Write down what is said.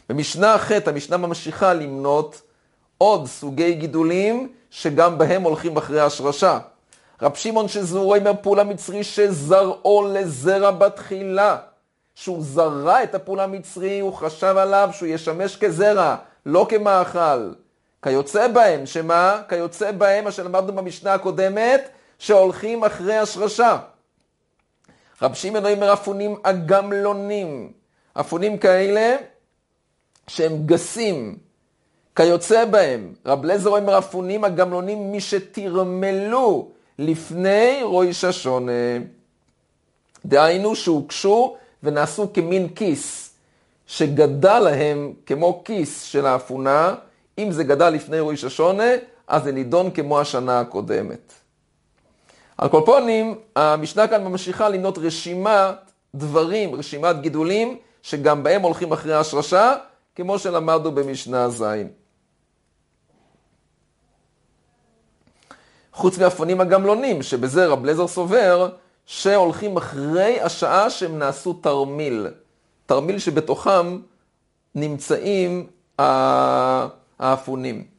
במשנה ח' המשנה ממשיכה למנות עוד סוגי גידולים שגם בהם הולכים אחרי השרשה. רב שמעון שזורו אומר פול המצרי שזרעו לזרע בתחילה. שהוא זרע את הפול המצרי, הוא חשב עליו שהוא ישמש כזרע, לא כמאכל. כיוצא בהם, שמה? כיוצא בהם, מה שלמדנו במשנה הקודמת, שהולכים אחרי השרשה. רב שמעון אומר אפונים הגמלונים. אפונים כאלה שהם גסים. כיוצא בהם. רב אליעזר אומר אפונים הגמלונים מי שתרמלו לפני ראש השונה. דהיינו שהוקשו ונעשו כמין כיס, שגדל להם כמו כיס של האפונה. אם זה גדל לפני ראש השונה, אז זה נידון כמו השנה הקודמת. על כל פנים, המשנה כאן ממשיכה למנות רשימת דברים, רשימת גידולים, שגם בהם הולכים אחרי השרשה, כמו שלמדנו במשנה ז'. חוץ מאפונים הגמלונים, שבזה רב אליעזר סובר, שהולכים אחרי השעה שהם נעשו תרמיל. תרמיל שבתוכם נמצאים האפונים.